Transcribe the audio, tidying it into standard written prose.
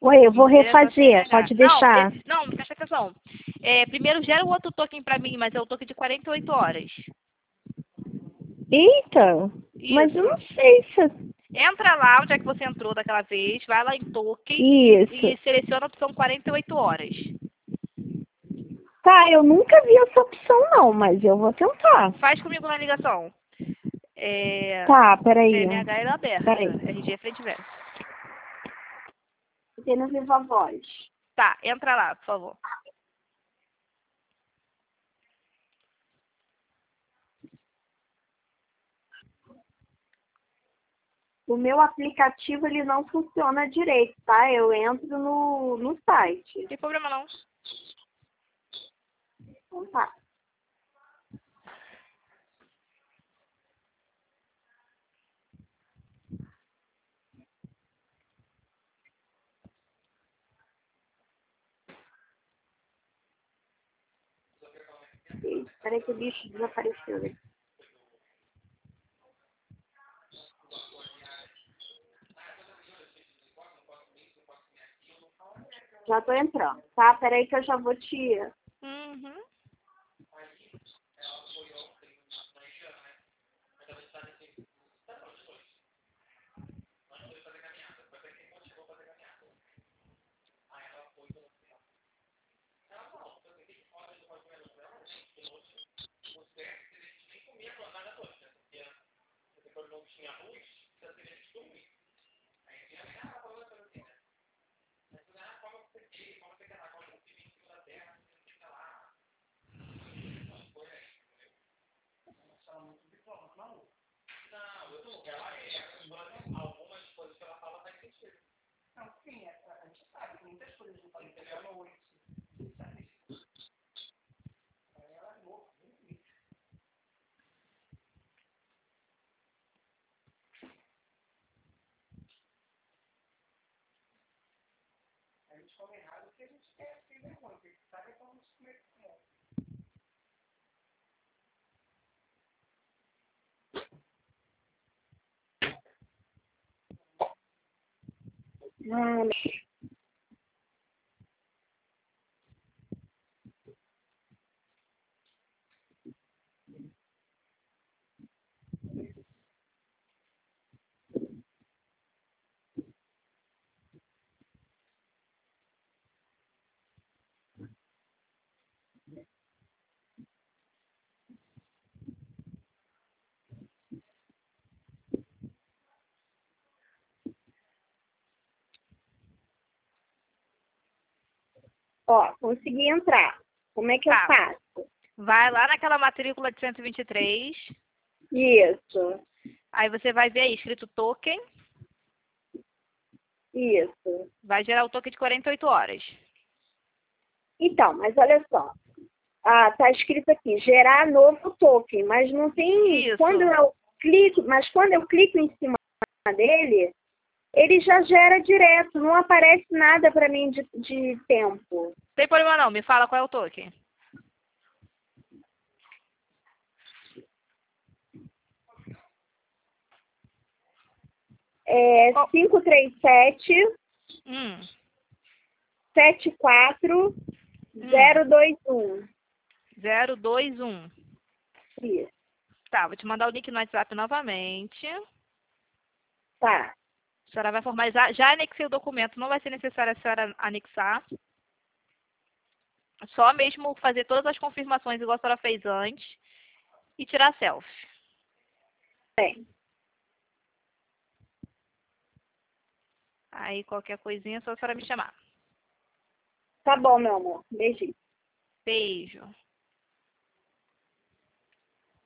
Oi, eu vou Primeiro é só refazer, CNH. pode Não, deixar. não, presta atenção. Primeiro gera o outro token pra mim, mas é o token de 48 horas. Eita, mas eu Isso. não sei se... Entra lá onde é que você entrou daquela vez, vai lá em token Isso. e seleciona a opção 48 horas. Tá, eu nunca vi essa opção não, mas eu vou tentar. Faz comigo na ligação. Tá, peraí. CNH é aberta, Peraí. RG é frente e verso. Tem no Viva Voz. Tá, entra lá, por favor. O meu aplicativo, ele não funciona direito, tá? Eu entro no site. Não tem problema não. Então tá. Peraí que o bicho desapareceu. Já tô entrando, tá? Peraí que eu já vou te... Uhum. Hum, ó, consegui entrar. Como é que eu Tá. faço? Vai lá naquela matrícula de 123. Isso, Aí você vai ver aí escrito token. isso. Vai gerar o token de 48 horas. Então, mas olha só. Ah, tá escrito aqui, gerar novo token, mas não tem... Isso. Quando eu clico em cima dele, ele já gera direto, não aparece nada para mim de tempo. Não tem problema não. Me fala qual é o token. É Qual? 537 Hum. 74 021. 021. Isso, Tá, vou te mandar o link no WhatsApp novamente. tá. A senhora vai formalizar. Já anexei o documento. Não vai ser necessário a senhora anexar. Só mesmo fazer todas as confirmações igual a senhora fez antes. E tirar selfie. Bem, Aí qualquer coisinha é só a senhora me chamar. tá bom, meu amor. Beijinho. Beijo.